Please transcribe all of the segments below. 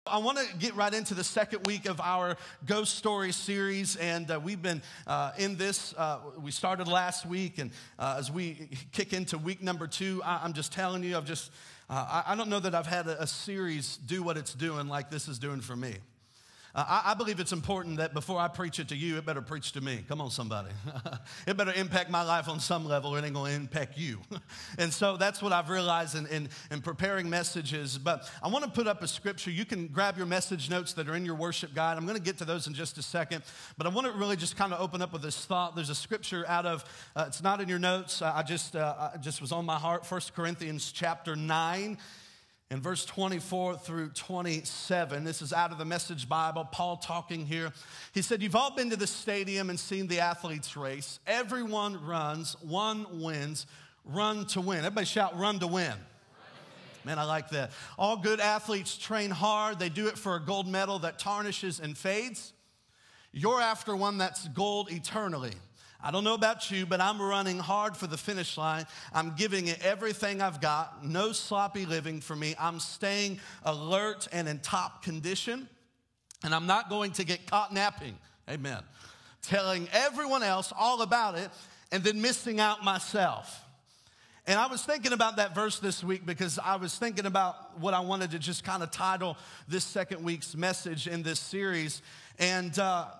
I want to get right into the second week of our Ghost Story series, and we've been in this. We started last week, and as we kick into week number 2, I'm just telling you, I don't know that I've had a series do what it's doing like this is doing for me. I believe it's important that before I preach it to you, it better preach to me. Come on, somebody. It better impact my life on some level. It ain't going to impact you. And so that's what I've realized in preparing messages. But I want to put up a scripture. You can grab your message notes that are in your worship guide. I'm going to get to those in just a second. But I want to really just kind of open up with this thought. There's a scripture out of, it's not in your notes. I just was on my heart. 1 Corinthians chapter 9. In verse 24 through 27, this is out of the Message Bible, Paul talking here. He said, you've all been to the stadium and seen the athletes race. Everyone runs, one wins, run to win. Everybody shout, run to win. Man, I like that. All good athletes train hard. They do it for a gold medal that tarnishes and fades. You're after one that's gold eternally. I don't know about you, but I'm running hard for the finish line. I'm giving it everything I've got. No sloppy living for me. I'm staying alert and in top condition. And I'm not going to get caught napping. Amen. Telling everyone else all about it and then missing out myself. And I was thinking about that verse this week because I was thinking about what I wanted to just kind of title this second week's message in this series. And,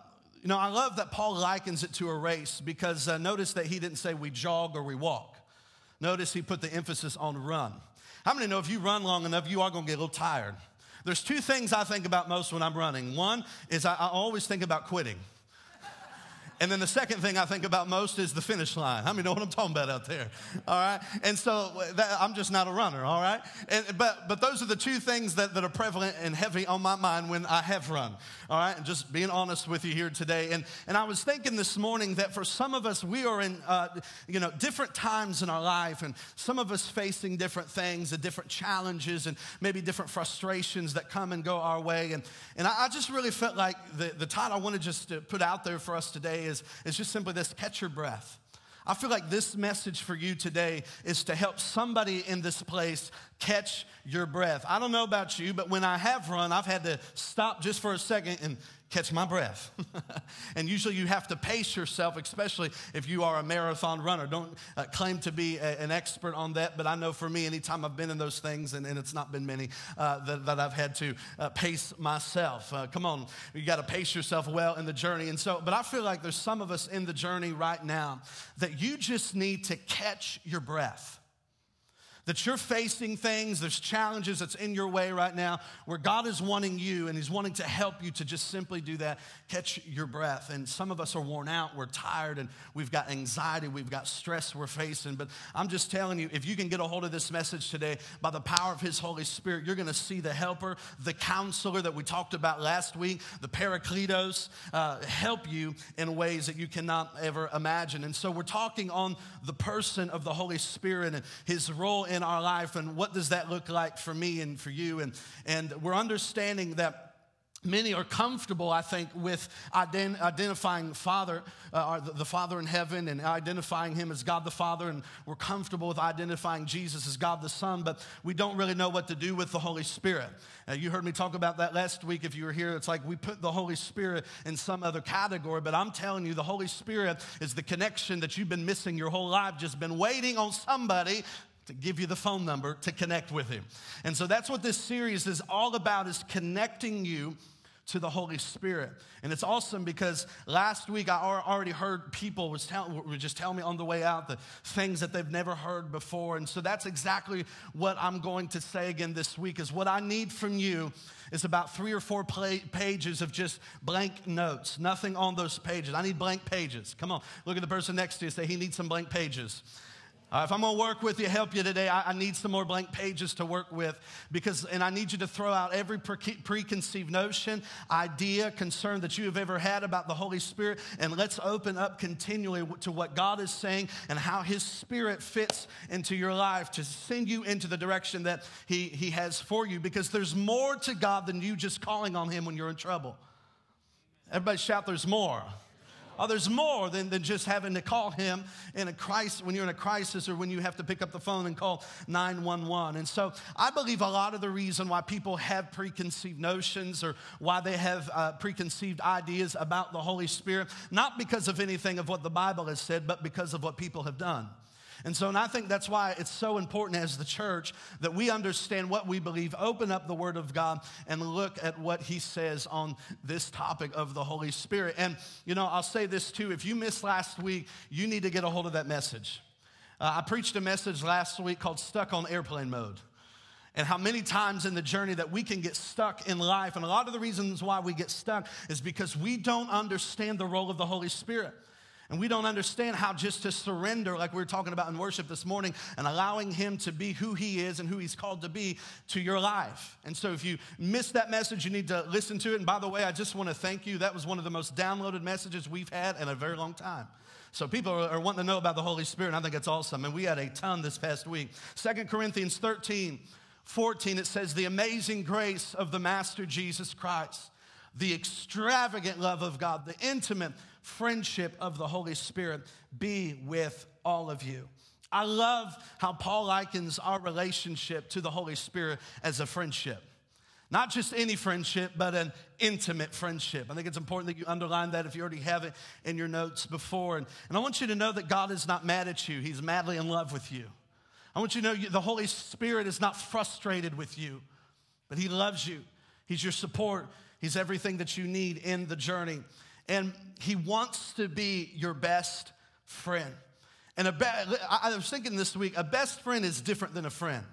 I love that Paul likens it to a race because notice that he didn't say we jog or we walk. Notice he put the emphasis on run. How many know if you run long enough, you are going to get a little tired? There's two things I think about most when I'm running. One is I always think about quitting. And then the second thing I think about most is the finish line. How many know what I'm talking about out there? All right? And so I'm just not a runner, all right? But those are the two things that are prevalent and heavy on my mind when I have run, all right? And just being honest with you here today. And I was thinking this morning that for some of us, we are in, different times in our life. And some of us facing different things and different challenges and maybe different frustrations that come and go our way. And I just really felt like the title I wanted just to put out there for us today is just simply this: catch your breath. I feel like this message for you today is to help somebody in this place catch your breath. I don't know about you, but when I have run, I've had to stop just for a second and catch my breath. And usually you have to pace yourself, especially if you are a marathon runner. Don't claim to be an expert on that, but I know for me, anytime I've been in those things, and it's not been many, that I've had to pace myself. Come on, you got to pace yourself well in the journey. And so, but I feel like there's some of us in the journey right now that you just need to catch your breath. That you're facing things, there's challenges that's in your way right now where God is wanting you and he's wanting to help you to just simply do that, catch your breath. And some of us are worn out, we're tired, and we've got anxiety, we've got stress we're facing. But I'm just telling you, if you can get a hold of this message today, by the power of his Holy Spirit, you're going to see the helper, the counselor that we talked about last week, the Parakletos, help you in ways that you cannot ever imagine. And so we're talking on the person of the Holy Spirit and his role in our life, and what does that look like for me and for you. And we're understanding that many are comfortable, I think, with identifying Father, the Father in heaven, and identifying him as God the Father, and we're comfortable with identifying Jesus as God the Son, but we don't really know what to do with the Holy Spirit. You heard me talk about that last week if you were here. It's like we put the Holy Spirit in some other category, but I'm telling you, the Holy Spirit is the connection that you've been missing your whole life, just been waiting on somebody to give you the phone number to connect with him. And so that's what this series is all about, is connecting you to the Holy Spirit. And it's awesome because last week I already heard people were just telling me on the way out the things that they've never heard before. And so that's exactly what I'm going to say again this week, is what I need from you is about 3 or 4 pages of just blank notes. Nothing on those pages. I need blank pages. Come on, look at the person next to you and say, he needs some blank pages. If I'm going to work with you, help you today, I need some more blank pages to work with, and I need you to throw out every preconceived notion, idea, concern that you have ever had about the Holy Spirit, and let's open up continually to what God is saying and how his Spirit fits into your life to send you into the direction that he has for you, because there's more to God than you just calling on him when you're in trouble. Everybody shout, there's more. Oh, there's more than just having to call him in a crisis, when you're in a crisis or when you have to pick up the phone and call 911. And so I believe a lot of the reason why people have preconceived notions or why they have preconceived ideas about the Holy Spirit, not because of anything of what the Bible has said, but because of what people have done. And I think that's why it's so important as the church that we understand what we believe, open up the Word of God, and look at what He says on this topic of the Holy Spirit. And, I'll say this too. If you missed last week, you need to get a hold of that message. I preached a message last week called Stuck on Airplane Mode. And how many times in the journey that we can get stuck in life. And a lot of the reasons why we get stuck is because we don't understand the role of the Holy Spirit. And we don't understand how just to surrender, like we were talking about in worship this morning, and allowing Him to be who He is and who He's called to be to your life. And so if you missed that message, you need to listen to it. And by the way, I just want to thank you. That was one of the most downloaded messages we've had in a very long time. So people are wanting to know about the Holy Spirit, and I think it's awesome. And we had a ton this past week. 2 Corinthians 13:14, it says, the amazing grace of the Master Jesus Christ, the extravagant love of God, the intimate friendship of the Holy Spirit be with all of you. I love how Paul likens our relationship to the Holy Spirit as a friendship. Not just any friendship, but an intimate friendship. I think it's important that you underline that if you already have it in your notes before. And I want you to know that God is not mad at you. He's madly in love with you. I want you to know the Holy Spirit is not frustrated with you, but He loves you. He's your support. He's everything that you need in the journey. And He wants to be your best friend. And I was thinking this week, a best friend is different than a friend.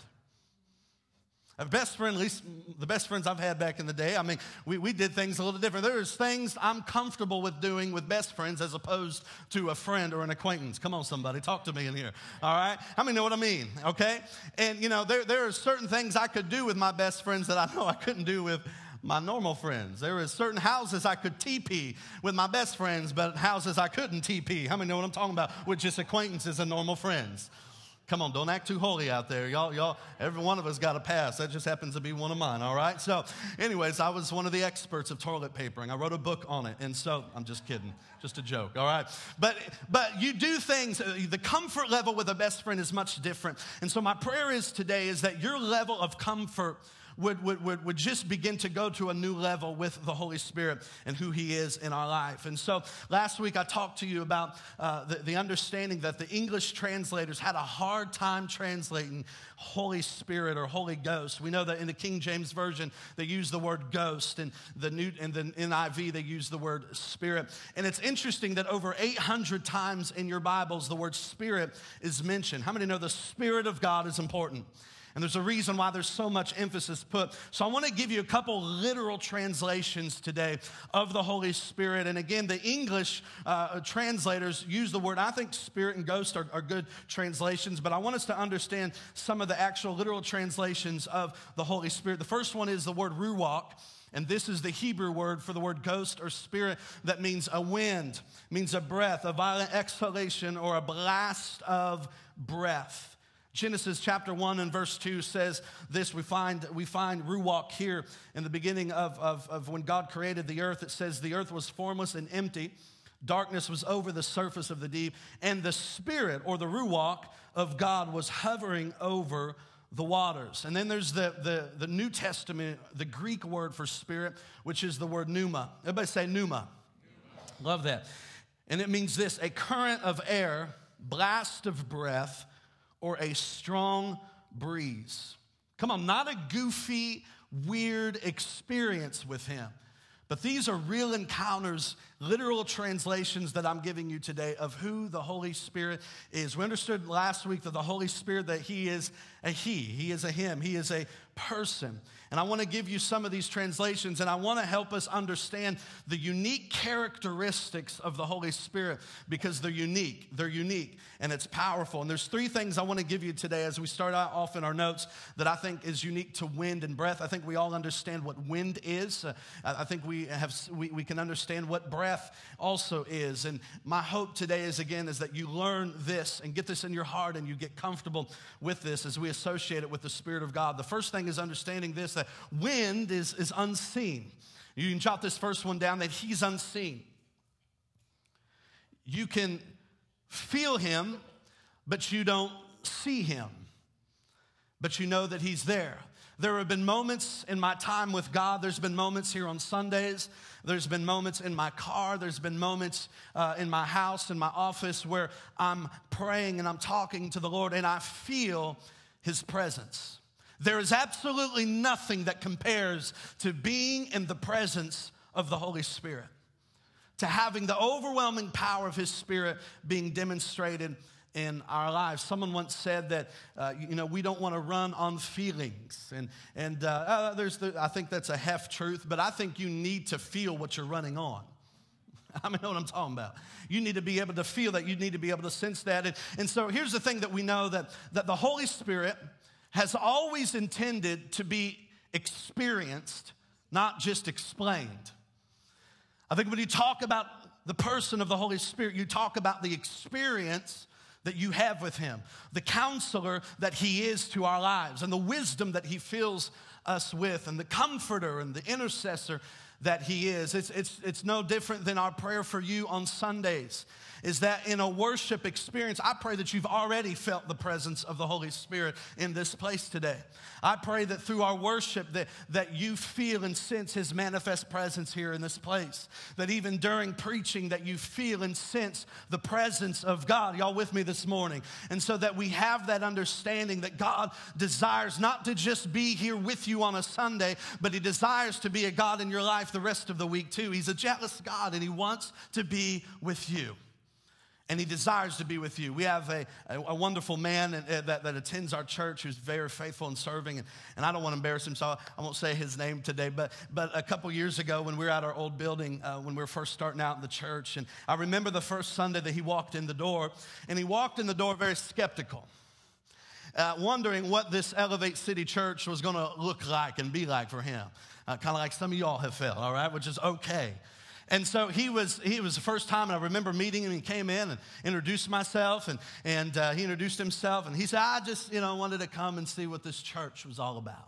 A best friend, at least the best friends I've had back in the day, I mean, we did things a little different. There's things I'm comfortable with doing with best friends as opposed to a friend or an acquaintance. Come on, somebody, talk to me in here, all right? How many know what I mean, okay? And, there are certain things I could do with my best friends that I know I couldn't do with my normal friends. There were certain houses I could TP with my best friends, but houses I couldn't TP. How many know what I'm talking about? With just acquaintances and normal friends. Come on, don't act too holy out there. Y'all, every one of us got a pass. That just happens to be one of mine, all right? So anyways, I was one of the experts of toilet papering. I wrote a book on it, and so, I'm just kidding. Just a joke, all right? But you do things, the comfort level with a best friend is much different. And so my prayer is today is that your level of comfort would just begin to go to a new level with the Holy Spirit and who He is in our life. And so last week I talked to you about the understanding that the English translators had a hard time translating Holy Spirit or Holy Ghost. We know that in the King James Version they use the word ghost, and the NIV they use the word spirit. And it's interesting that over 800 times in your Bibles the word spirit is mentioned. How many know the Spirit of God is important? And there's a reason why there's so much emphasis put. So I want to give you a couple literal translations today of the Holy Spirit. And again, the English translators use the word, I think spirit and ghost are good translations, but I want us to understand some of the actual literal translations of the Holy Spirit. The first one is the word ruach. And this is the Hebrew word for the word ghost or spirit that means a wind, means a breath, a violent exhalation, or a blast of breath. Genesis chapter 1 and verse 2 says this. We find ruach here in the beginning of when God created the earth. It says the earth was formless and empty. Darkness was over the surface of the deep. And the Spirit or the ruach of God was hovering over the waters. And then there's the New Testament, the Greek word for spirit, which is the word pneuma. Everybody say pneuma. Love that. And it means this: a current of air, blast of breath, or a strong breeze. Come on, not a goofy, weird experience with Him. But these are real encounters, literal translations that I'm giving you today of who the Holy Spirit is. We understood last week that the Holy Spirit, that He is a He is a Him, He is a person. And I want to give you some of these translations, and I want to help us understand the unique characteristics of the Holy Spirit, because they're unique, and it's powerful. And there's three things I want to give you today as we start out off in our notes that I think is unique to wind and breath. I think we all understand what wind is. I think we can understand what breath also is. And my hope today is that you learn this and get this in your heart, and you get comfortable with this as we associate it with the Spirit of God. The first thing is understanding this, that wind is unseen. You can jot this first one down, that He's unseen. You can feel him, but you don't see him. But you know that he's there. There have been moments in my time with God. There's been moments here on Sundays. There's been moments in my car. There's been moments in my house, in my office, where I'm praying and I'm talking to the Lord and I feel his presence. There is absolutely nothing that compares to being in the presence of the Holy Spirit, to having the overwhelming power of his Spirit being demonstrated in our lives. Someone once said that, we don't want to run on feelings. I think that's a half truth, but I think you need to feel what you're running on. I mean, know what I'm talking about. You need to be able to feel that. You need to be able to sense that. And so here's the thing that we know, that the Holy Spirit has always intended to be experienced, not just explained. I think when you talk about the person of the Holy Spirit, you talk about the experience that you have with him, the counselor that he is to our lives, and the wisdom that he fills us with, and the comforter and the intercessor that he is. It's no different than our prayer for you on Sundays, is that in a worship experience, I pray that you've already felt the presence of the Holy Spirit in this place today. I pray that through our worship that you feel and sense his manifest presence here in this place. That even during preaching that you feel and sense the presence of God. Y'all with me this morning? And so that we have that understanding that God desires not to just be here with you on a Sunday, but he desires to be a God in your life the rest of the week too. He's a jealous God and he wants to be with you. And he desires to be with you. We have a wonderful man that attends our church who's very faithful in serving. And I don't want to embarrass him, so I won't say his name today. But a couple years ago when we were at our old building, when we were first starting out in the church, and I remember the first Sunday that he walked in the door. And he walked in the door very skeptical, wondering what this Elevate City Church was going to look like and be like for him. Kind of like some of y'all have felt, all right, which is okay. And so he was the first time, and I remember meeting him. He came in and introduced myself, and he introduced himself, and he said, I just, wanted to come and see what this church was all about.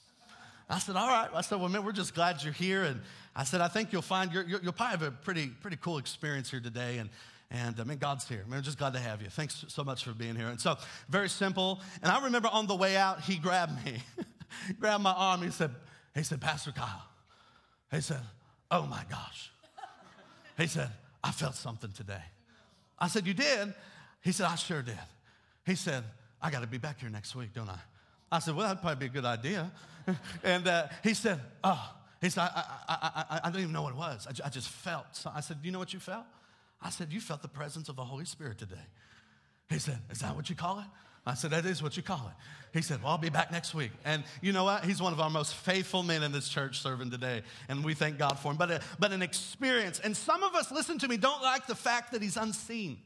I said, all right. I said, well, man, we're just glad you're here. And I said, I think you'll find you'll probably have a pretty cool experience here today. And I mean, God's here. Man, we're just glad to have you. Thanks so much for being here. And so, very simple. And I remember on the way out, he grabbed me, grabbed my arm. He said, Pastor Kyle. He said, oh my gosh. He said, I felt something today. I said, you did? He said, I sure did. He said, I got to be back here next week, don't I? I said, well, that'd probably be a good idea. And he said, I don't even know what it was. I just felt. So I said, do you know what you felt? I said, you felt the presence of the Holy Spirit today. He said, is that what you call it? I said, that is what you call it. He said, well, I'll be back next week. And you know what? He's one of our most faithful men in this church serving today. And we thank God for him. But an experience. And some of us, listen to me, don't like the fact that he's unseen.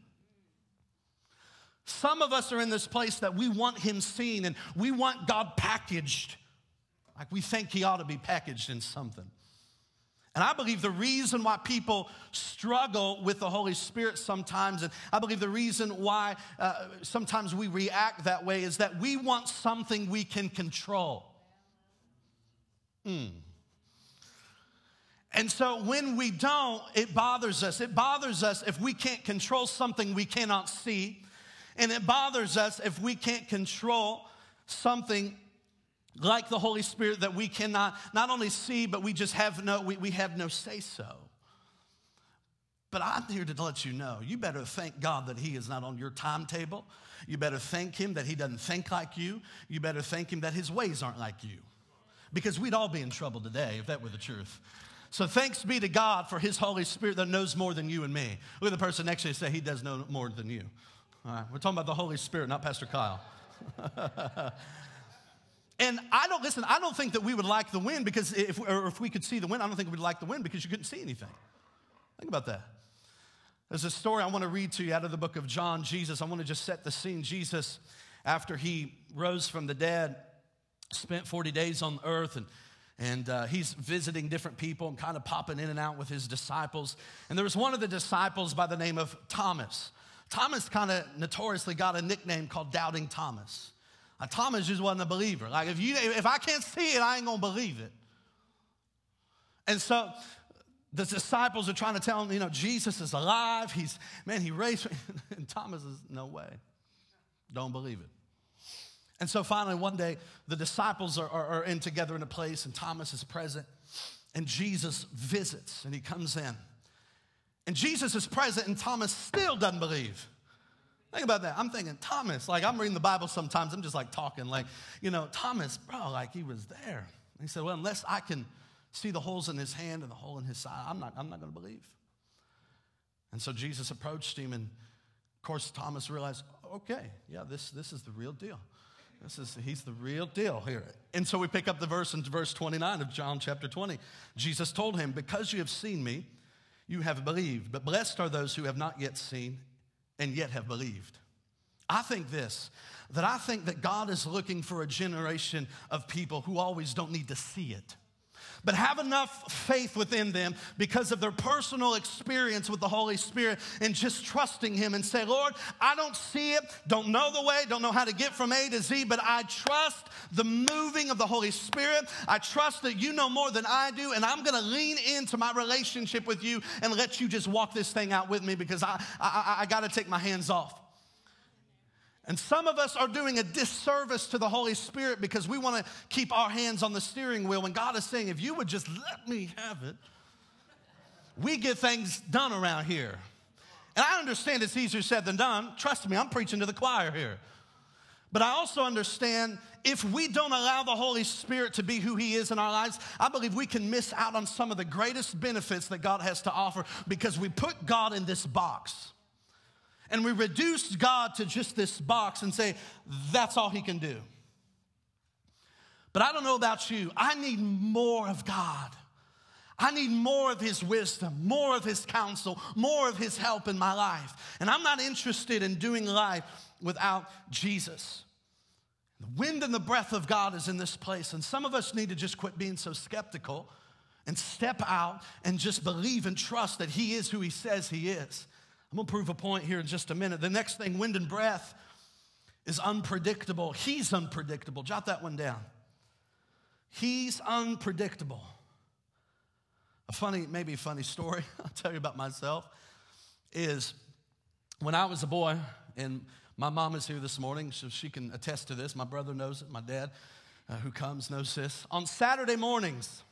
Some of us are in this place that we want him seen and we want God packaged. Like we think he ought to be packaged in something. And I believe the reason why people struggle with the Holy Spirit sometimes, and I believe the reason why sometimes we react that way is that we want something we can control. And so when we don't, it bothers us. It bothers us if we can't control something we cannot see. And it bothers us if we can't control something like the Holy Spirit that we cannot not only see, but we just have we have no say-so. But I'm here to let you know, you better thank God that he is not on your timetable. You better thank him that he doesn't think like you. You better thank him that his ways aren't like you. Because we'd all be in trouble today if that were the truth. So thanks be to God for his Holy Spirit that knows more than you and me. Look at the person next to you and say, he does know more than you. All right, we're talking about the Holy Spirit, not Pastor Kyle. And I don't think that we would like the wind because if we could see the wind, I don't think we'd like the wind because you couldn't see anything. Think about that. There's a story I want to read to you out of the book of John. Jesus, I want to just set the scene. Jesus, after he rose from the dead, spent 40 days on earth and he's visiting different people and kind of popping in and out with his disciples. And there was one of the disciples by the name of Thomas. Thomas kind of notoriously got a nickname called Doubting Thomas. Thomas just wasn't a believer. Like, if I can't see it, I ain't going to believe it. And so the disciples are trying to tell him, Jesus is alive. He raised. And Thomas is, no way. Don't believe it. And so finally one day the disciples are in together in a place and Thomas is present and Jesus visits and he comes in. And Jesus is present and Thomas still doesn't believe. Think about that. I'm thinking, Thomas, like I'm reading the Bible sometimes, I'm just like talking like, Thomas, bro, like he was there. And he said, well, unless I can see the holes in his hand and the hole in his side, I'm not going to believe. And so Jesus approached him and of course Thomas realized, okay, yeah, this is the real deal. He's the real deal here. And so we pick up the verse in verse 29 of John chapter 20. Jesus told him, because you have seen me, you have believed. But blessed are those who have not yet seen and yet have believed. I think that God is looking for a generation of people who always don't need to see it, but have enough faith within them because of their personal experience with the Holy Spirit and just trusting him and say, Lord, I don't see it, don't know the way, don't know how to get from A to Z, but I trust the moving of the Holy Spirit. I trust that you know more than I do, and I'm going to lean into my relationship with you and let you just walk this thing out with me because I got to take my hands off. And some of us are doing a disservice to the Holy Spirit because we want to keep our hands on the steering wheel. And God is saying, if you would just let me have it, we get things done around here. And I understand it's easier said than done. Trust me, I'm preaching to the choir here. But I also understand if we don't allow the Holy Spirit to be who he is in our lives, I believe we can miss out on some of the greatest benefits that God has to offer because we put God in this box. And we reduced God to just this box and say, that's all he can do. But I don't know about you. I need more of God. I need more of his wisdom, more of his counsel, more of his help in my life. And I'm not interested in doing life without Jesus. The wind and the breath of God is in this place. And some of us need to just quit being so skeptical and step out and just believe and trust that he is who he says he is. I'm going to prove a point here in just a minute. The next thing, wind and breath, is unpredictable. He's unpredictable. Jot that one down. He's unpredictable. Maybe a funny story I'll tell you about myself is when I was a boy, and my mom is here this morning, so she can attest to this. My brother knows it. My dad, who comes, knows this. On Saturday mornings,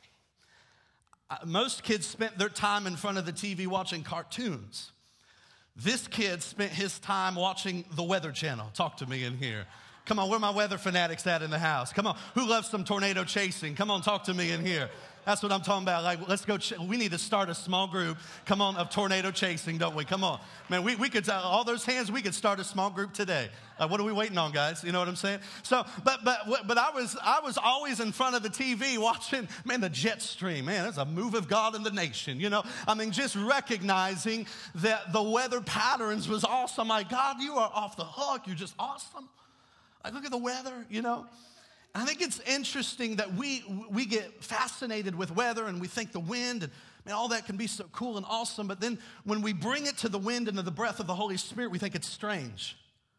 most kids spent their time in front of the TV watching cartoons. This kid spent his time watching the Weather Channel. Talk to me in here. Come on, where are my weather fanatics at in the house? Come on, who loves some tornado chasing? Come on, talk to me in here. That's what I'm talking about. Like, let's go. We need to start a small group, come on, of tornado chasing, don't we? Come on. Man, we could, all those hands, we could start a small group today. What are we waiting on, guys? You know what I'm saying? So, but I was always in front of the TV watching, man, the jet stream. Man, there's a move of God in the nation, just recognizing that the weather patterns was awesome. Like, God, you are off the hook. You're just awesome. Like, look at the weather, I think it's interesting that we get fascinated with weather and we think the wind and all that can be so cool and awesome. But then when we bring it to the wind and to the breath of the Holy Spirit, we think it's strange.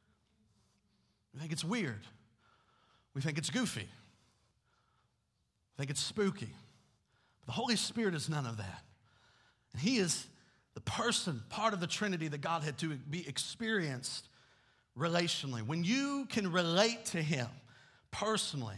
We think it's weird. We think it's goofy. We think it's spooky. But the Holy Spirit is none of that. And he is the person, part of the Trinity that God had to be experienced relationally. When you can relate to him personally,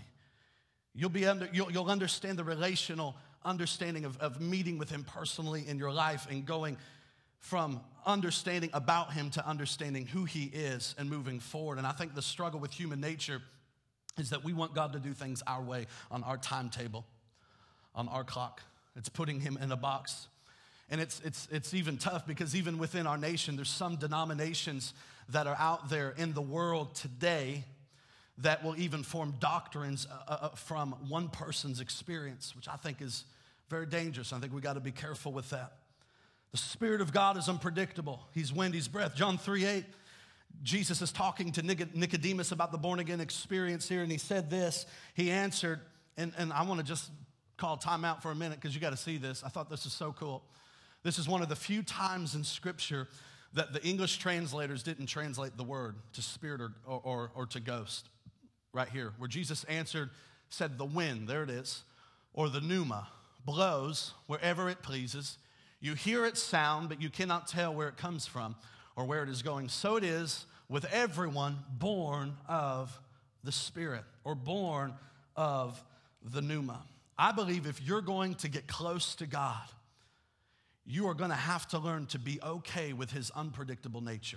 you'll understand the relational understanding of meeting with him personally in your life and going from understanding about him to understanding who he is and moving forward. And I think the struggle with human nature is that we want God to do things our way, on our timetable, on our clock. It's putting him in a box. And it's even tough because even within our nation, there's some denominations that are out there in the world today that will even form doctrines from one person's experience, which I think is very dangerous. I think we got to be careful with that. The Spirit of God is unpredictable. He's wind, he's breath. John 3:8, Jesus is talking to Nicodemus about the born-again experience here, and he said this. He answered, and I want to just call time out for a minute because you got to see this. I thought this is so cool. This is one of the few times in Scripture that the English translators didn't translate the word to spirit or to ghost. Right here, where Jesus answered, said the wind, there it is, or the pneuma, blows wherever it pleases. You hear its sound, but you cannot tell where it comes from or where it is going. So it is with everyone born of the Spirit or born of the pneuma. I believe if you're going to get close to God, you are going to have to learn to be okay with his unpredictable nature.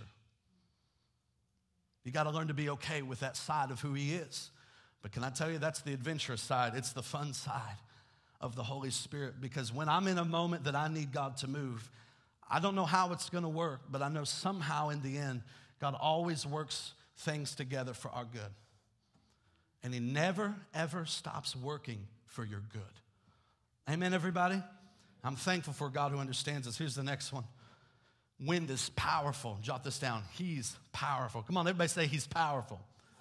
You got to learn to be okay with that side of who he is. But can I tell you, that's the adventurous side. It's the fun side of the Holy Spirit. Because when I'm in a moment that I need God to move, I don't know how it's going to work, but I know somehow in the end, God always works things together for our good. And he never, ever stops working for your good. Amen, everybody? I'm thankful for God who understands us. Here's the next one. Wind is powerful. Jot this down. He's powerful. Come on, everybody say he's powerful.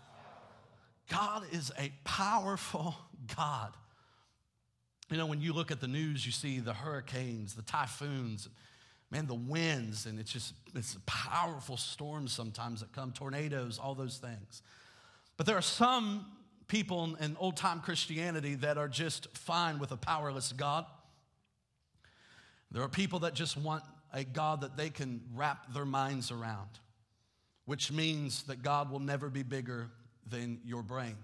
God is a powerful God. You know, when you look at the news, you see the hurricanes, the typhoons, man, the winds, and it's powerful storms sometimes that come, tornadoes, all those things. But there are some people in old-time Christianity that are just fine with a powerless God. There are people that just want a God that they can wrap their minds around, which means that God will never be bigger than your brain.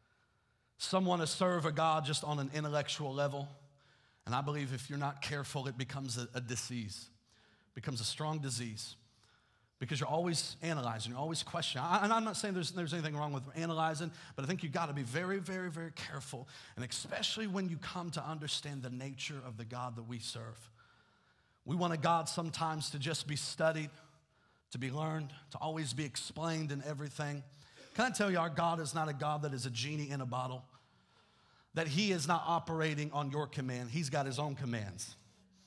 Some want to serve a God just on an intellectual level, and I believe if you're not careful, it becomes a disease, becomes a strong disease, because you're always analyzing, you're always questioning. And I'm not saying there's anything wrong with analyzing, but I think you've got to be very, very, very careful, and especially when you come to understand the nature of the God that we serve. We want a God sometimes to just be studied, to be learned, to always be explained in everything. Can I tell you, our God is not a God that is a genie in a bottle, that he is not operating on your command. He's got his own commands.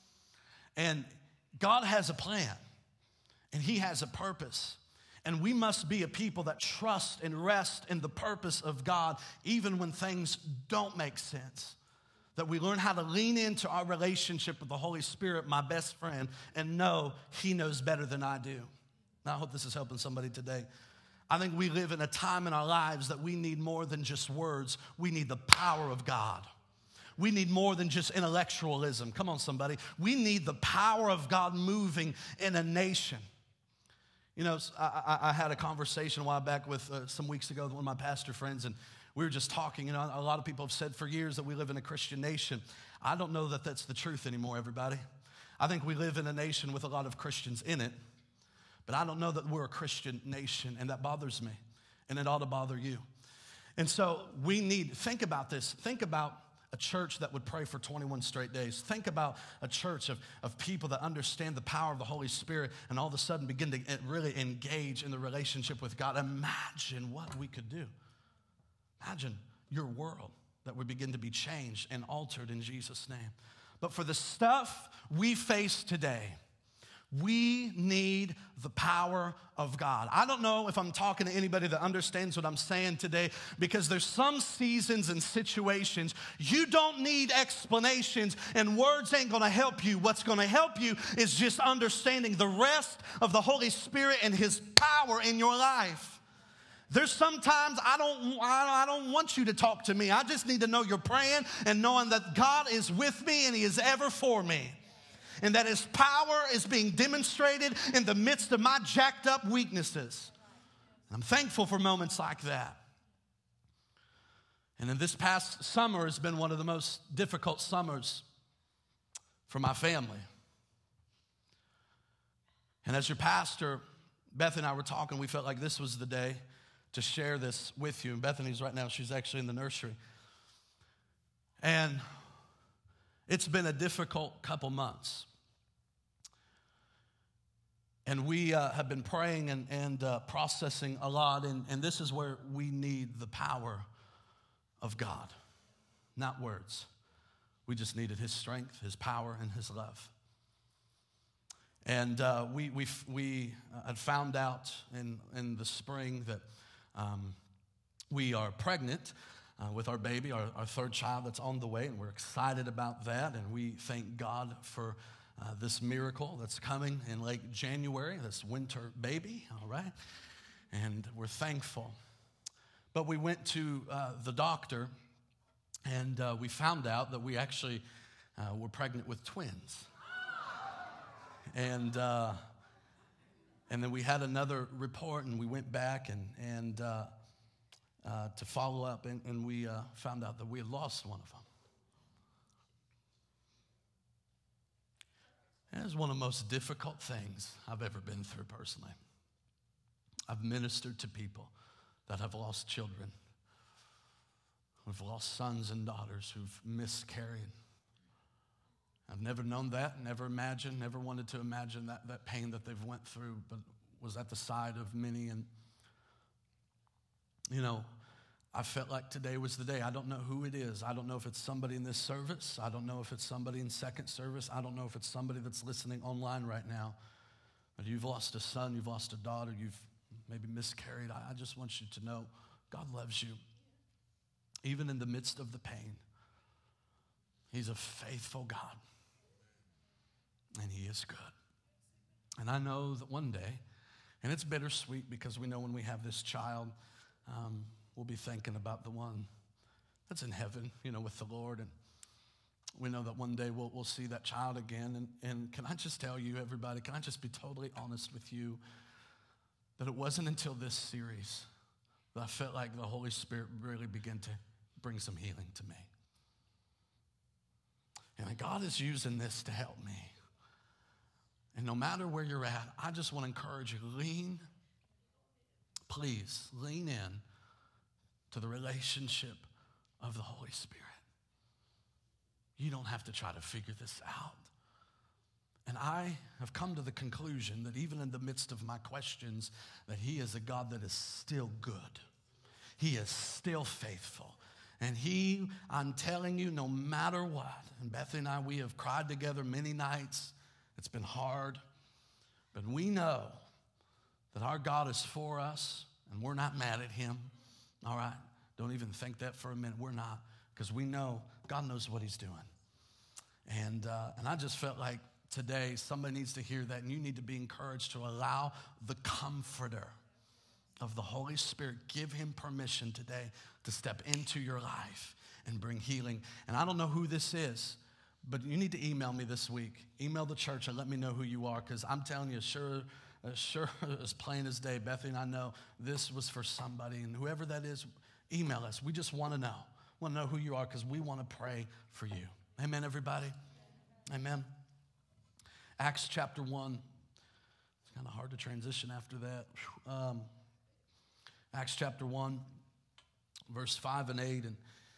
And God has a plan, and he has a purpose. And we must be a people that trust and rest in the purpose of God, even when things don't make sense. That we learn how to lean into our relationship with the Holy Spirit, my best friend, and know he knows better than I do. Now, I hope this is helping somebody today. I think we live in a time in our lives that we need more than just words. We need the power of God. We need more than just intellectualism. Come on, somebody. We need the power of God moving in a nation. You know, I had a conversation a while back with some weeks ago with one of my pastor friends, and we were just talking. You know, a lot of people have said for years that we live in a Christian nation. I don't know that that's the truth anymore, everybody. I think we live in a nation with a lot of Christians in it, but I don't know that we're a Christian nation, and that bothers me, and it ought to bother you. And so think about this. Think about a church that would pray for 21 straight days. Think about a church of people that understand the power of the Holy Spirit and all of a sudden begin to really engage in the relationship with God. Imagine what we could do. Imagine your world that would begin to be changed and altered in Jesus' name. But for the stuff we face today, we need the power of God. I don't know if I'm talking to anybody that understands what I'm saying today, because there's some seasons and situations you don't need explanations, and words ain't going to help you. What's going to help you is just understanding the rest of the Holy Spirit and his power in your life. There's sometimes I don't want you to talk to me. I just need to know you're praying and knowing that God is with me and he is ever for me. And that his power is being demonstrated in the midst of my jacked up weaknesses. And I'm thankful for moments like that. And in this past summer has been one of the most difficult summers for my family. And as your pastor, Beth and I were talking, we felt like this was the day to share this with you. And Bethany's right now, she's actually in the nursery. And it's been a difficult couple months. And we have been praying and processing a lot. And this is where we need the power of God, not words. We just needed his strength, his power, and his love. And we had found out in the spring that we are pregnant with our baby, our third child that's on the way, and we're excited about that. And we thank God for this miracle that's coming in late January, this winter baby, all right? And we're thankful. But we went to the doctor, and we found out that we actually were pregnant with twins. And then we had another report, and we went back and to follow up, and we found out that we had lost one of them. And it was one of the most difficult things I've ever been through personally. I've ministered to people that have lost children, who've lost sons and daughters, who've miscarried. I've never known that, never imagined, never wanted to imagine that pain that they've went through, but was at the side of many. And, you know, I felt like today was the day. I don't know who it is. I don't know if it's somebody in this service. I don't know if it's somebody in second service. I don't know if it's somebody that's listening online right now. But you've lost a son, you've lost a daughter, you've maybe miscarried. I just want you to know God loves you. Even in the midst of the pain, He's a faithful God. And He is good. And I know that one day, and it's bittersweet because we know when we have this child, we'll be thinking about the one that's in heaven, you know, with the Lord. And we know that one day we'll see that child again. And can I just tell you, everybody, can I just be totally honest with you, that it wasn't until this series that I felt like the Holy Spirit really began to bring some healing to me. And God is using this to help me. And no matter where you're at, I just want to encourage you, please lean in to the relationship of the Holy Spirit. You don't have to try to figure this out. And I have come to the conclusion that even in the midst of my questions, that He is a God that is still good. He is still faithful. And I'm telling you, no matter what, and Bethany and I, we have cried together many nights. It's been hard. But we know that our God is for us, and we're not mad at Him. All right? Don't even think that for a minute. We're not, because we know God knows what He's doing. And I just felt like today somebody needs to hear that, and you need to be encouraged to allow the Comforter of the Holy Spirit, give Him permission today to step into your life and bring healing. And I don't know who this is, but you need to email me this week. Email the church and let me know who you are, because I'm telling you, sure as plain as day, Bethany and I know this was for somebody, and whoever that is, email us. We just want to know who you are, because we want to pray for you. Amen, everybody? Amen. Acts chapter 1. It's kind of hard to transition after that. Acts chapter 1, verse 5 and 8, and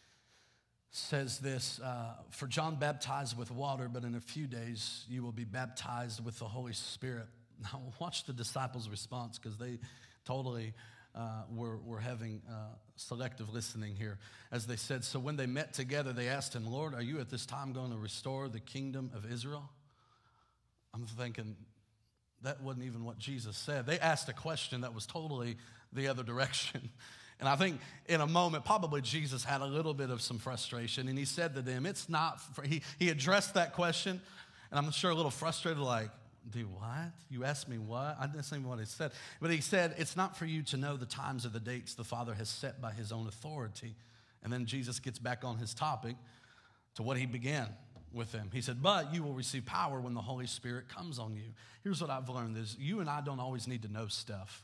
says this, for John baptized with water, but in a few days you will be baptized with the Holy Spirit. Now watch the disciples' response, because they totally were having selective listening here. As they said, so when they met together, they asked Him, Lord, are you at this time going to restore the kingdom of Israel? I'm thinking, that wasn't even what Jesus said. They asked a question that was totally the other direction. And I think in a moment, probably Jesus had a little bit of some frustration. And He said to them, it's not, he addressed that question. And I'm sure a little frustrated, like, do what? You asked me what? I didn't say what He said. But He said, it's not for you to know the times or the dates the Father has set by His own authority. And then Jesus gets back on His topic to what He began with them. He said, but you will receive power when the Holy Spirit comes on you. Here's what I've learned is you and I don't always need to know stuff.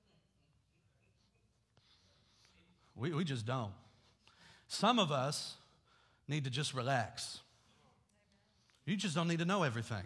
We just don't. Some of us need to just relax. You just don't need to know everything.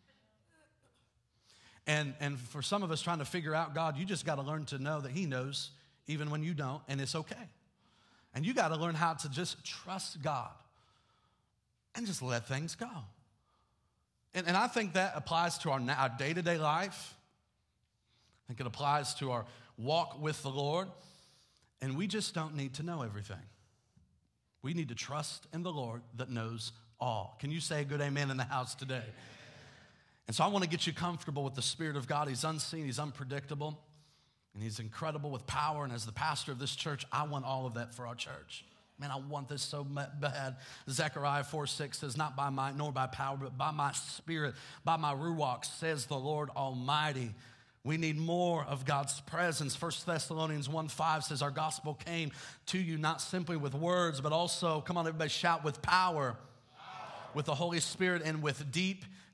And for some of us trying to figure out God, you just got to learn to know that He knows even when you don't, and it's okay. And you got to learn how to just trust God and just let things go. And I think that applies to our day-to-day life. I think it applies to our walk with the Lord. And we just don't need to know everything. We need to trust in the Lord that knows all. Can you say a good amen in the house today? And so I want to get you comfortable with the Spirit of God. He's unseen, He's unpredictable, and He's incredible with power. And as the pastor of this church, I want all of that for our church. Man, I want this so bad. Zechariah 4:6 says, not by might nor by power, but by my Spirit, by my Ruach, says the Lord Almighty. We need more of God's presence. 1 Thessalonians 1:5 says, our gospel came to you not simply with words, but also, come on, everybody shout, with power, with the Holy Spirit, and with deep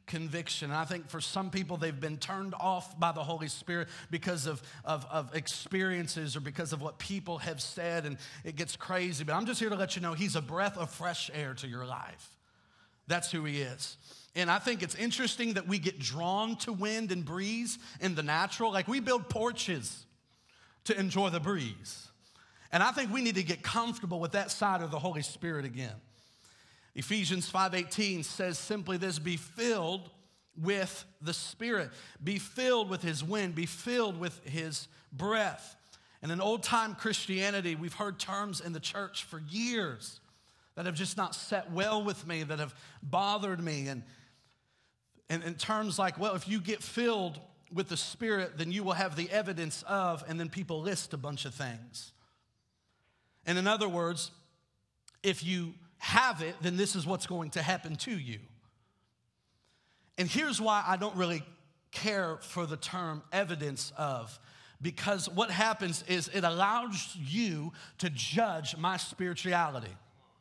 conviction. And I think for some people, they've been turned off by the Holy Spirit because of experiences or because of what people have said, and it gets crazy. But I'm just here to let you know he's a breath of fresh air to your life. That's who he is. And I think it's interesting that we get drawn to wind and breeze in the natural. Like we build porches to enjoy the breeze. And I think we need to get comfortable with that side of the Holy Spirit again. Ephesians 5:18 says simply this: be filled with the Spirit. Be filled with his wind. Be filled with his breath. And in old-time Christianity, we've heard terms in the church for years that have just not set well with me, that have bothered me. And in terms like, well, if you get filled with the Spirit, then you will have the evidence of, and then people list a bunch of things. And in other words, if you have it, then this is what's going to happen to you. And here's why I don't really care for the term evidence of, because what happens is it allows you to judge my spirituality.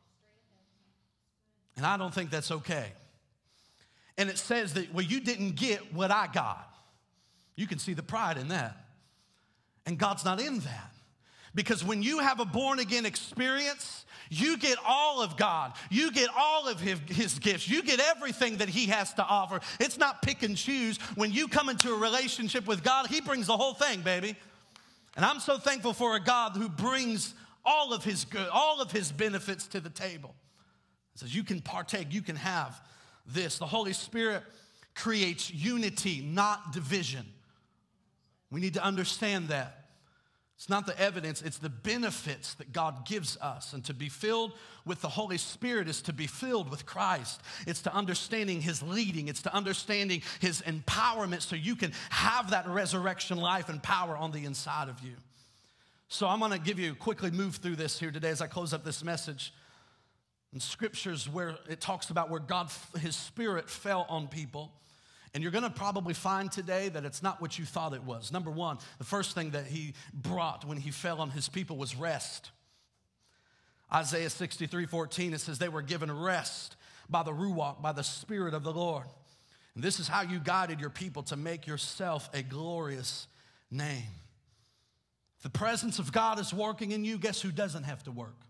And I don't think that's okay. And it says that, well, you didn't get what I got. You can see the pride in that. And God's not in that. Because when you have a born-again experience, you get all of God. You get all of his gifts. You get everything that he has to offer. It's not pick and choose. When you come into a relationship with God, he brings the whole thing, baby. And I'm so thankful for a God who brings all of his good, all of his benefits to the table. He says you can partake, you can have this. The Holy Spirit creates unity, not division. We need to understand that. It's not the evidence, it's the benefits that God gives us. And to be filled with the Holy Spirit is to be filled with Christ. It's to understanding his leading. It's to understanding his empowerment so you can have that resurrection life and power on the inside of you. So I'm going to quickly move through this here today as I close up this message. In scriptures where it talks about where God, his Spirit fell on people. And you're going to probably find today that it's not what you thought it was. Number one, the first thing that he brought when he fell on his people was rest. Isaiah 63:14, it says they were given rest by the Ruach, by the Spirit of the Lord. And this is how you guided your people to make yourself a glorious name. If the presence of God is working in you, guess who doesn't have to work?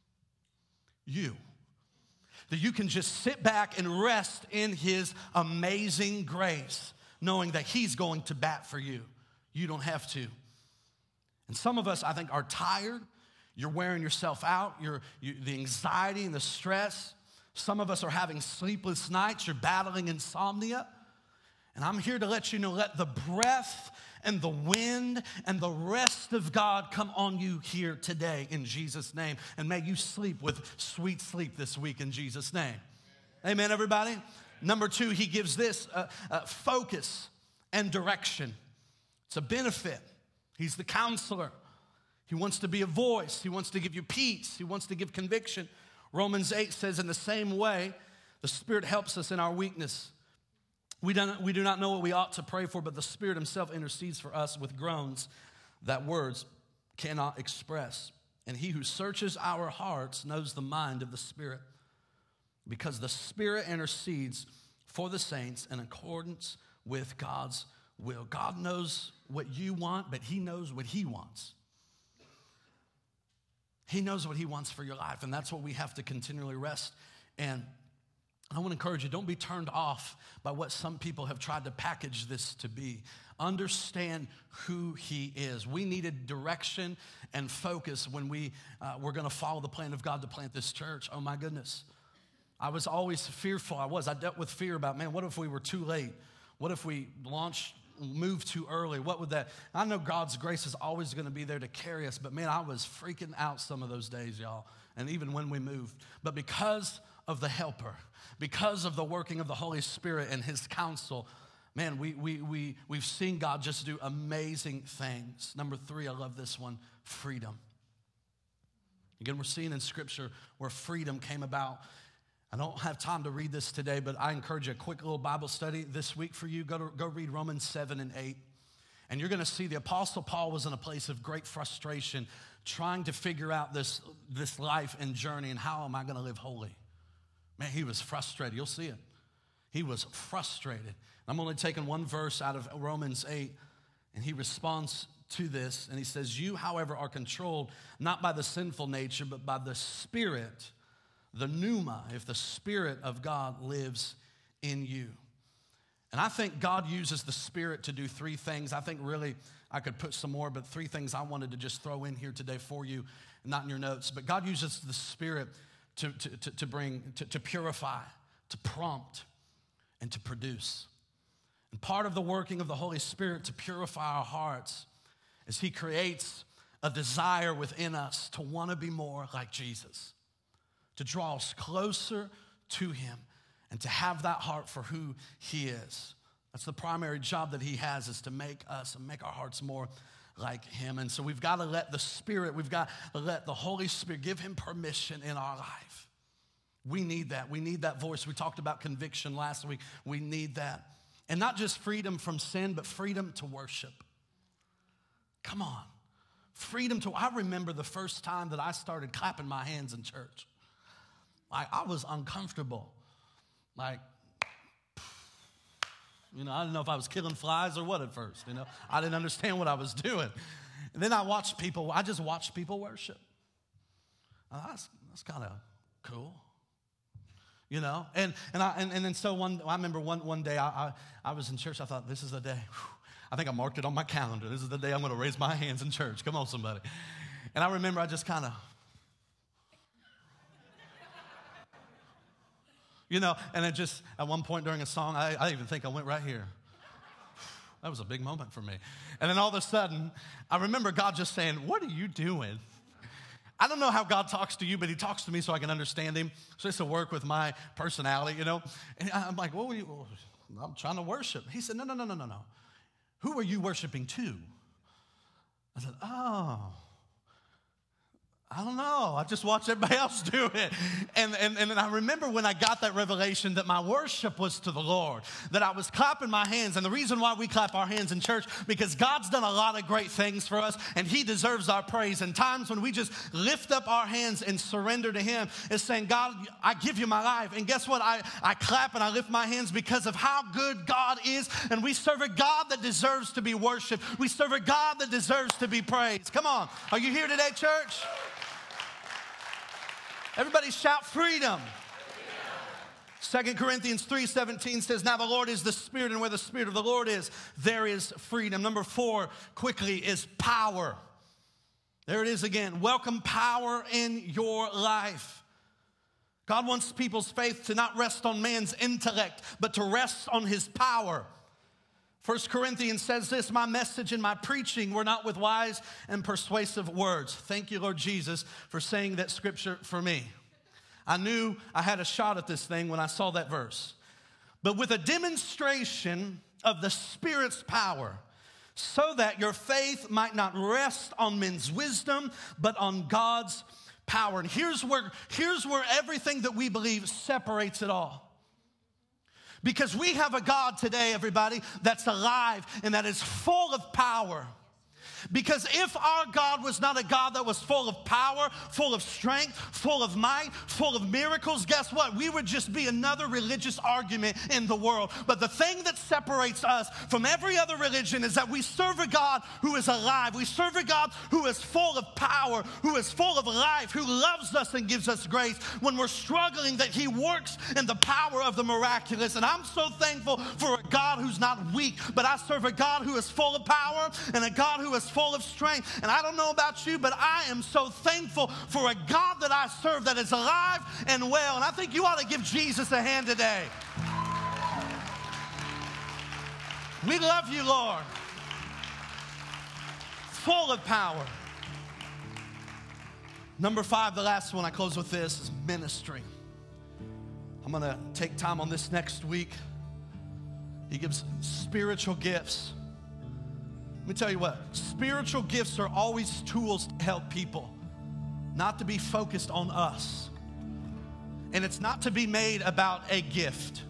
You. That you can just sit back and rest in his amazing grace, knowing that he's going to bat for you. You don't have to. And some of us, I think, are tired. You're wearing yourself out. The anxiety and the stress. Some of us are having sleepless nights. You're battling insomnia. And I'm here to let you know, let the breath and the wind and the rest of God come on you here today in Jesus' name. And may you sleep with sweet sleep this week in Jesus' name. Amen, everybody? Number two, he gives this focus and direction. It's a benefit. He's the counselor. He wants to be a voice. He wants to give you peace. He wants to give conviction. Romans 8 says, in the same way, the Spirit helps us in our weakness. We do not know what we ought to pray for, but the Spirit himself intercedes for us with groans that words cannot express. And he who searches our hearts knows the mind of the Spirit, because the Spirit intercedes for the saints in accordance with God's will. God knows what you want, but he knows what he wants. He knows what he wants for your life, and that's what we have to continually rest in. I want to encourage you, don't be turned off by what some people have tried to package this to be. Understand who he is. We needed direction and focus when we were going to follow the plan of God to plant this church. Oh my goodness. I was always fearful. I dealt with fear about, man, what if we were too late? What if we moved too early? What would that? I know God's grace is always going to be there to carry us, but man, I was freaking out some of those days, y'all, and even when we moved. But because of the helper, because of the working of the Holy Spirit and his counsel, man, we've seen God just do amazing things. Number three, I love this one, freedom. Again, we're seeing in Scripture where freedom came about. I don't have time to read this today, but I encourage you a quick little Bible study this week for you. Go read Romans 7 and 8. And you're going to see the Apostle Paul was in a place of great frustration trying to figure out this life and journey and how am I going to live holy. Man, he was frustrated. You'll see it. He was frustrated. I'm only taking one verse out of Romans 8, and he responds to this, and he says, you, however, are controlled not by the sinful nature, but by the Spirit, the pneuma, if the Spirit of God lives in you. And I think God uses the Spirit to do three things. I think really I could put some more, but three things I wanted to just throw in here today for you, not in your notes. But God uses the Spirit to purify, to prompt, and to produce. And part of the working of the Holy Spirit to purify our hearts is he creates a desire within us to want to be more like Jesus, to draw us closer to him, and to have that heart for who he is. That's the primary job that he has, is to make us and make our hearts more like him. And so we've got to let the Spirit, we've got to let the Holy Spirit give him permission in our life. We need that. We need that voice. We talked about conviction last week. We need that. And not just freedom from sin, but freedom to worship. Come on. Freedom to, I remember the first time that I started clapping my hands in church. Like, I was uncomfortable. Like, I didn't know if I was killing flies or what at first, I didn't understand what I was doing. And then I just watched people worship. That's kind of cool. And then so I remember one day I was in church. I thought, this is the day. I think I marked it on my calendar. This is the day I'm going to raise my hands in church. Come on, somebody. And I remember I just kind of, and it just, at one point during a song, I even think I went right here. That was a big moment for me. And then all of a sudden, I remember God just saying, what are you doing? I don't know how God talks to you, but he talks to me so I can understand him. So it's to work with my personality, And I'm like, I'm trying to worship. He said, no. Who are you worshiping to? I said, I don't know. I just watched everybody else do it. And I remember when I got that revelation that my worship was to the Lord, that I was clapping my hands. And the reason why we clap our hands in church, because God's done a lot of great things for us, and he deserves our praise. And times when we just lift up our hands and surrender to him, is saying, God, I give you my life. And guess what? I clap and I lift my hands because of how good God is. And we serve a God that deserves to be worshiped. We serve a God that deserves to be praised. Come on. Are you here today, church? Everybody shout freedom. 2 Corinthians 3:17 says, now the Lord is the Spirit, and where the Spirit of the Lord is, there is freedom. Number 4, quickly, is power. There it is again. Welcome power in your life. God wants people's faith to not rest on man's intellect, but to rest on his power. 1 Corinthians says this, my message and my preaching were not with wise and persuasive words. Thank you, Lord Jesus, for saying that scripture for me. I knew I had a shot at this thing when I saw that verse. But with a demonstration of the Spirit's power, so that your faith might not rest on men's wisdom, but on God's power. And here's where everything that we believe separates it all. Because we have a God today, everybody, that's alive and that is full of power. Because if our God was not a God that was full of power, full of strength, full of might, full of miracles, guess what? We would just be another religious argument in the world. But the thing that separates us from every other religion is that we serve a God who is alive. We serve a God who is full of power, who is full of life, who loves us and gives us grace. When we're struggling, that he works in the power of the miraculous. And I'm so thankful for a God who's not weak, but I serve a God who is full of power and a God who is full of strength. And I don't know about you, but I am so thankful for a God that I serve that is alive and well. And I think you ought to give Jesus a hand today. We love you, Lord. Full of power. Number 5, the last one, I close with this, is ministry. I'm going to take time on this next week. He gives spiritual gifts. Let me tell you what, spiritual gifts are always tools to help people, not to be focused on us. And it's not to be made about a gift.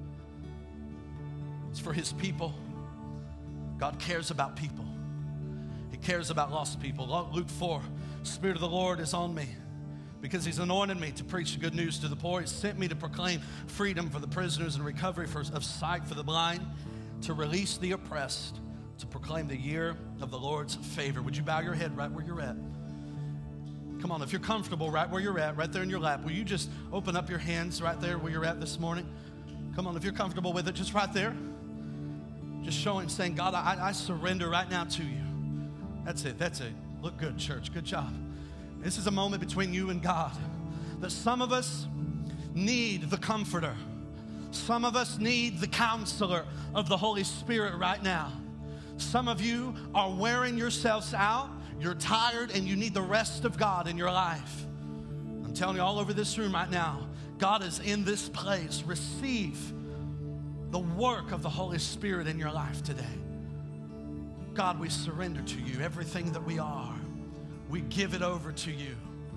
It's for his people. God cares about people. He cares about lost people. Luke 4, Spirit of the Lord is on me because he's anointed me to preach the good news to the poor. He sent me to proclaim freedom for the prisoners and recovery of sight for the blind, to release the oppressed, to proclaim the year of the Lord's favor. Would you bow your head right where you're at? Come on, if you're comfortable right where you're at, right there in your lap, will you just open up your hands right there where you're at this morning? Come on, if you're comfortable with it, just right there. Just showing, saying, God, I surrender right now to you. That's it. Look good, church. Good job. This is a moment between you and God. That some of us need the comforter. Some of us need the counselor of the Holy Spirit right now. Some of you are wearing yourselves out. You're tired and you need the rest of God in your life. I'm telling you, all over this room right now, God is in this place. Receive the work of the Holy Spirit in your life today. God, we surrender to you everything that we are. We give it over to you.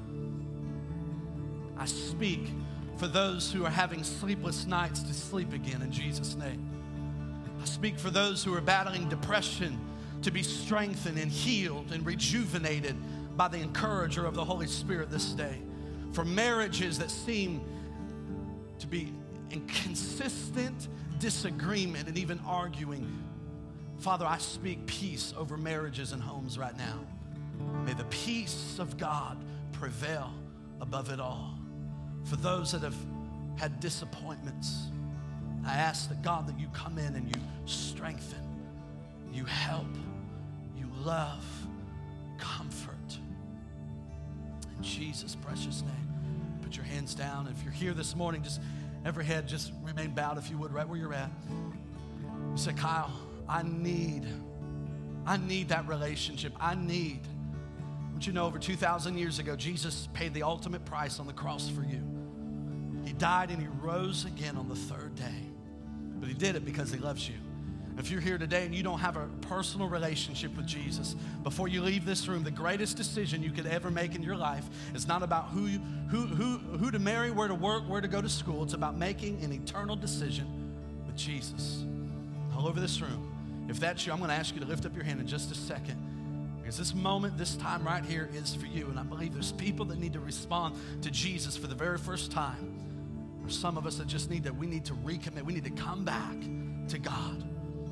I speak for those who are having sleepless nights to sleep again in Jesus' name. I speak for those who are battling depression to be strengthened and healed and rejuvenated by the encourager of the Holy Spirit this day. For marriages that seem to be in consistent disagreement and even arguing, Father, I speak peace over marriages and homes right now. May the peace of God prevail above it all. For those that have had disappointments, I ask that God, that you come in and you strengthen, you help, you love, comfort. In Jesus' precious name. Put your hands down. If you're here this morning, just every head just remain bowed if you would, right where you're at. You say, Kyle, I need that relationship. I want you to know, over 2,000 years ago, Jesus paid the ultimate price on the cross for you. He died and he rose again on the third day. But he did it because he loves you. If you're here today and you don't have a personal relationship with Jesus, before you leave this room, the greatest decision you could ever make in your life is not about who to marry, where to work, where to go to school. It's about making an eternal decision with Jesus. All over this room. If that's you, I'm going to ask you to lift up your hand in just a second. Because this moment, this time right here is for you. And I believe there's people that need to respond to Jesus for the very first time. There's some of us that just need we need to recommit. We need to come back to God.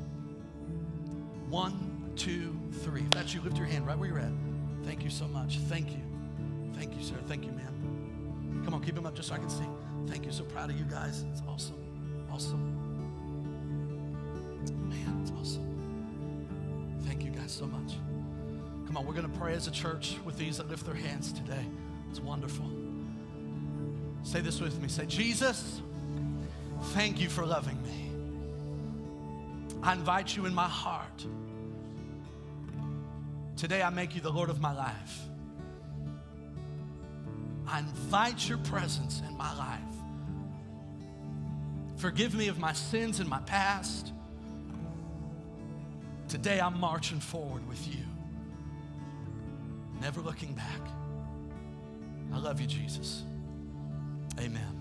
1, 2, 3. If that's you, lift your hand right where you're at. Thank you so much. Thank you. Thank you, sir. Thank you, ma'am. Come on, keep them up just so I can see. Thank you. So proud of you guys. It's awesome. Awesome. Man, it's awesome. Thank you guys so much. Come on, we're going to pray as a church with these that lift their hands today. It's wonderful. Say this with me. Say, Jesus, thank you for loving me. I invite you in my heart. Today I make you the Lord of my life. I invite your presence in my life. Forgive me of my sins and my past. Today I'm marching forward with you. Never looking back. I love you, Jesus. Amen.